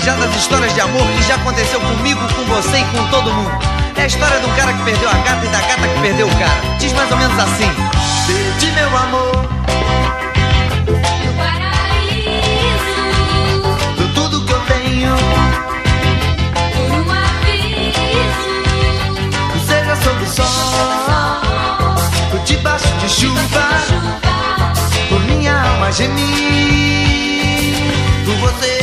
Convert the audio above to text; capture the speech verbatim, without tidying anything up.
já das histórias de amor que já aconteceu comigo, com você e com todo mundo. É a história do cara que perdeu a gata e da gata que perdeu o cara. Diz mais ou menos assim: perdi meu amor no paraíso, do tudo que eu tenho, por um aviso, seja sob o sol, por debaixo de chuva, por minha alma gemir, por você